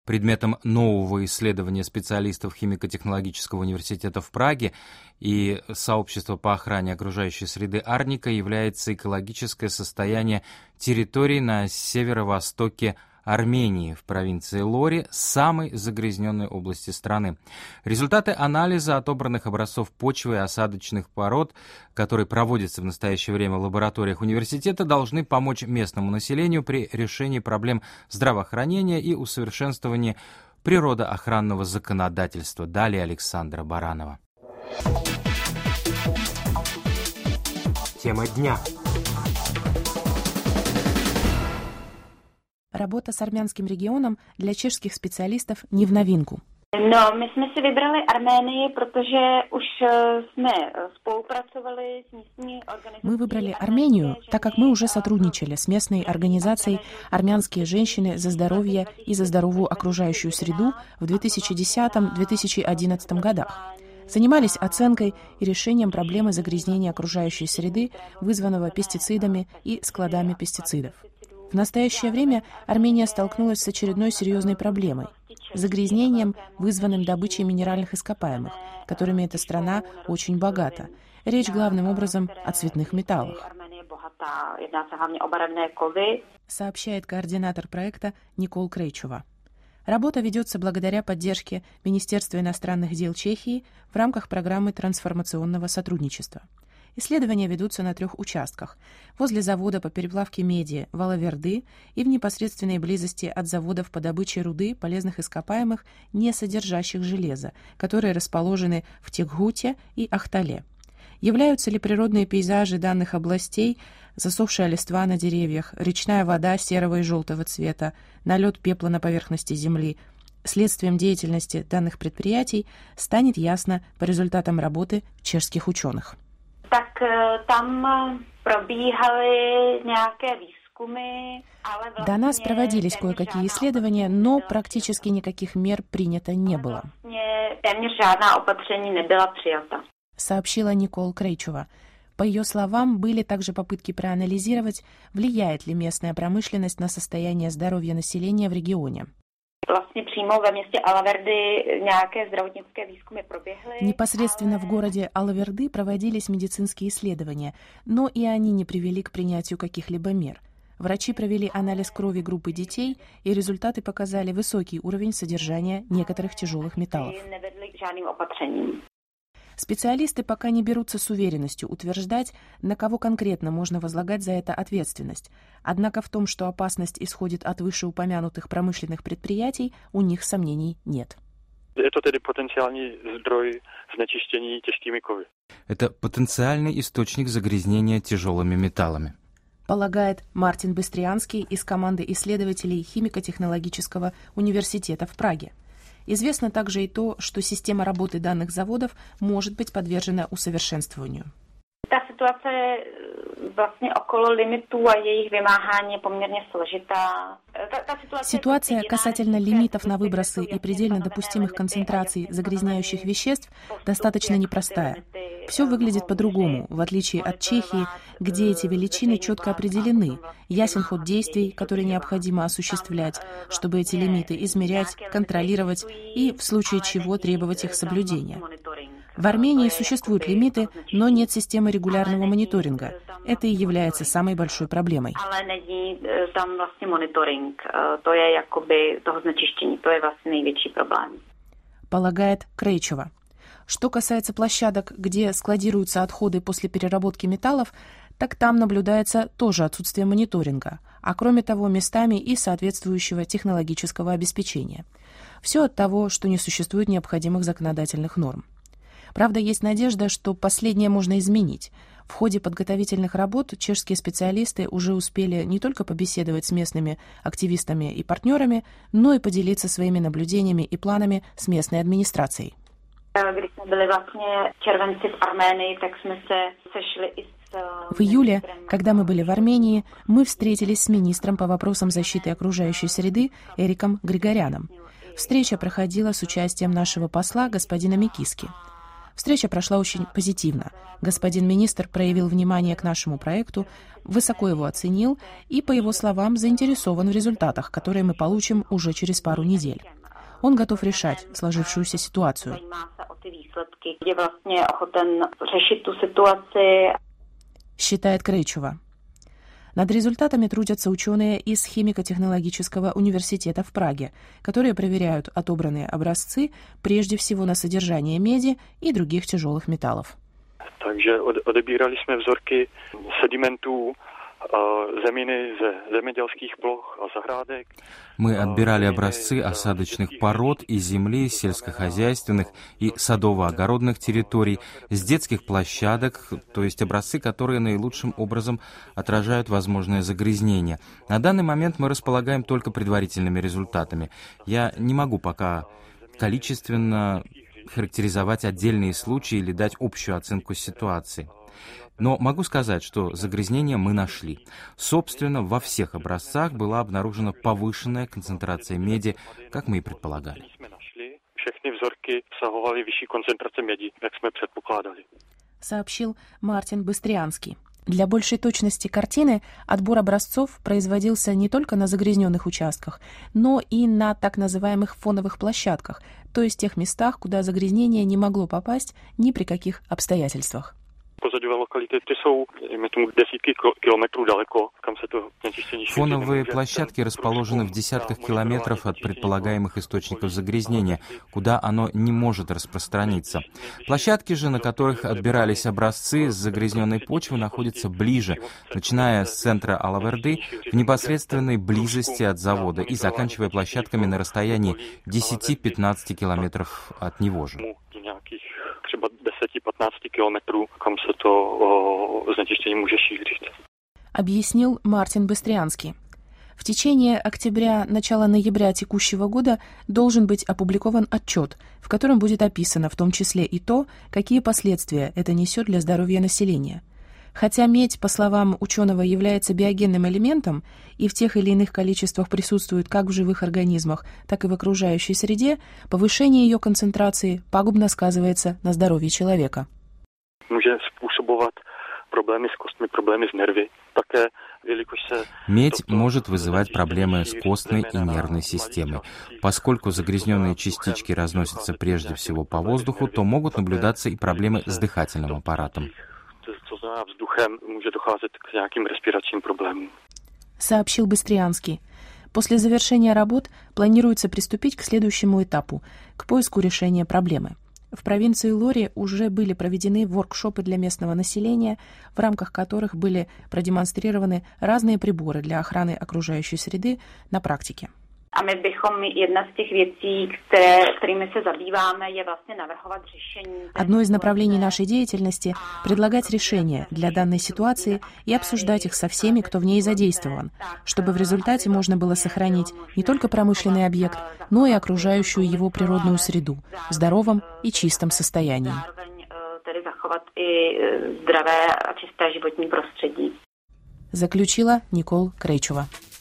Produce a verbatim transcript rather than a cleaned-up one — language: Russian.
Предметом нового исследования специалистов Химико-технологического университета в Праге и сообщества по охране окружающей среды Арника является экологическое состояние территорий на северо-востоке Армении в провинции Лори, самой загрязненной области страны. Результаты анализа отобранных образцов почвы и осадочных пород, которые проводятся в настоящее время в лабораториях университета, должны помочь местному населению при решении проблем здравоохранения и усовершенствовании природоохранного законодательства. Далее Александра Баранова. Тема дня. Работа с армянским регионом для чешских специалистов не в новинку. No, my jsme si vybrali Arménii, protože už jsme spolupracovali s místní organizací. Мы выбрали Армению, так как мы уже сотрудничали с местной организацией «Армянские женщины за здоровье и за здоровую окружающую среду» в две тысячи десятом — две тысячи одиннадцатом годах. Занимались оценкой и решением проблемы загрязнения окружающей среды, вызванного пестицидами и складами пестицидов. В настоящее время Армения столкнулась с очередной серьезной проблемой – загрязнением, вызванным добычей минеральных ископаемых, которыми эта страна очень богата. Речь главным образом о цветных металлах. Сообщает координатор проекта Никол Крейчова. Работа ведется благодаря поддержке Министерства иностранных дел Чехии в рамках программы трансформационного сотрудничества. Исследования ведутся на трех участках – возле завода по переплавке меди в Алаверды и в непосредственной близости от заводов по добыче руды полезных ископаемых, не содержащих железа, которые расположены в Текгуте и Ахтале. Являются ли природные пейзажи данных областей, засохшая листва на деревьях, речная вода серого и желтого цвета, налет пепла на поверхности земли, следствием деятельности данных предприятий, станет ясно по результатам работы чешских ученых. Tak tam probíhaly nějaké výzkumy, ale vlastně... До нас проводились кое-какие исследования, но практически никаких мер принято не было. Téměř žádná opatření nebyla přijata. Сообщила Никол Крейчова. По ее словам, были также попытки проанализировать, влияет ли местная промышленность на состояние здоровья населения в регионе. Непосредственно в городе Алаверды проводились медицинские исследования, но и они не привели к принятию каких-либо мер. Врачи провели анализ крови группы детей, и результаты показали высокий уровень содержания некоторых тяжелых металлов. Специалисты пока не берутся с уверенностью утверждать, на кого конкретно можно возлагать за это ответственность. Однако в том, что опасность исходит от вышеупомянутых промышленных предприятий, у них сомнений нет. Это tedy потенциальный здрой знечищения тяжкими ковами. Это потенциальный источник загрязнения тяжелыми металлами, полагает Мартин Быстрианский из команды исследователей Химико-технологического университета в Праге. Известно также и то, что система работы данных заводов может быть подвержена усовершенствованию. Ситуация касательно лимитов на выбросы и предельно допустимых концентраций загрязняющих веществ достаточно непростая. Все выглядит по-другому, в отличие от Чехии, где эти величины четко определены, ясен ход действий, которые необходимо осуществлять, чтобы эти лимиты измерять, контролировать и, в случае чего, требовать их соблюдения. В Армении существуют лимиты, но нет системы регулярного мониторинга. Это и является самой большой проблемой. Полагает Крейчова. Что касается площадок, где складируются отходы после переработки металлов, так там наблюдается тоже отсутствие мониторинга, а кроме того местами и соответствующего технологического обеспечения. Все от того, что не существует необходимых законодательных норм. Правда, есть надежда, что последнее можно изменить. В ходе подготовительных работ чешские специалисты уже успели не только побеседовать с местными активистами и партнерами, но и поделиться своими наблюдениями и планами с местной администрацией. В июле, когда мы были в Армении, мы встретились с министром по вопросам защиты окружающей среды Эриком Григоряном. Встреча проходила с участием нашего посла господина Микиски. Встреча прошла очень позитивно. Господин министр проявил внимание к нашему проекту, высоко его оценил и, по его словам, заинтересован в результатах, которые мы получим уже через пару недель. Он готов решать сложившуюся ситуацию. Считает Крейчова. Над результатами трудятся ученые из Химико-технологического университета в Праге, которые проверяют отобранные образцы прежде всего на содержание меди и других тяжелых металлов. Takže odebírali jsme vzorky sedimentů zeminy ze zemědělských ploch a zahrádek. Мы отбирали образцы осадочных пород из земли, сельскохозяйственных и садово-огородных территорий, с детских площадок, то есть образцы, которые наилучшим образом отражают возможное загрязнение. На данный момент мы располагаем только предварительными результатами. Я не могу пока количественно характеризовать отдельные случаи или дать общую оценку ситуации. Но могу сказать, что загрязнение мы нашли. Собственно, во всех образцах была обнаружена повышенная концентрация меди, как мы и предполагали. Сообщил Мартин Быстрианский. Для большей точности картины отбор образцов производился не только на загрязненных участках, но и на так называемых фоновых площадках, то есть тех местах, куда загрязнение не могло попасть ни при каких обстоятельствах. Фоновые площадки расположены в десятках километров от предполагаемых источников загрязнения, куда оно не может распространиться. Площадки же, на которых отбирались образцы с загрязненной почвы, находятся ближе, начиная с центра Алаверды, в непосредственной близости от завода и заканчивая площадками на расстоянии десяти-пятнадцати километров от него же. Třeba deset-patnáct kilometrů, kam se to o, znečištění může šířit. Объяснил Мартин Быстрианский. В течение октября-начала ноября текущего года должен быть опубликован отчет, в котором будет описано в том числе и то, какие последствия это несет для здоровья населения. Хотя медь, по словам ученого, является биогенным элементом и в тех или иных количествах присутствует как в живых организмах, так и в окружающей среде, повышение ее концентрации пагубно сказывается на здоровье человека. Медь может вызывать проблемы с костной и нервной системой. Поскольку загрязненные частички разносятся прежде всего по воздуху, то могут наблюдаться и проблемы с дыхательным аппаратом. Сообщил Быстрианский. После завершения работ планируется приступить к следующему этапу – к поиску решения проблемы. В провинции Лори уже были проведены воркшопы для местного населения, в рамках которых были продемонстрированы разные приборы для охраны окружающей среды на практике. A my bychom jedna z těch věcí, které, kterými se zabýváme, je vlastně navrhovat řešení. Одно из направлений нашей деятельности – предлагать решения для данной ситуации и обсуждать их со всеми, кто в ней задействован, чтобы в результате можно было сохранить не только промышленный объект, но и окружающую его природную среду в здоровом и чистом состоянии. Заключила Никол Крейчова.